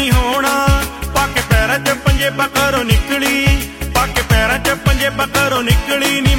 ਨੀ ਹੋਣਾ। ਪਾ ਕੇ ਪੈਰਾਂ 'ਚ ਪੰਜੇ ਘਰੋਂ ਨਿਕਲੀ, ਪਾ ਕੇ ਪੈਰਾਂ 'ਚ ਪੰਜੇ ਘਰੋਂ ਨਿਕਲੀ ਨੀ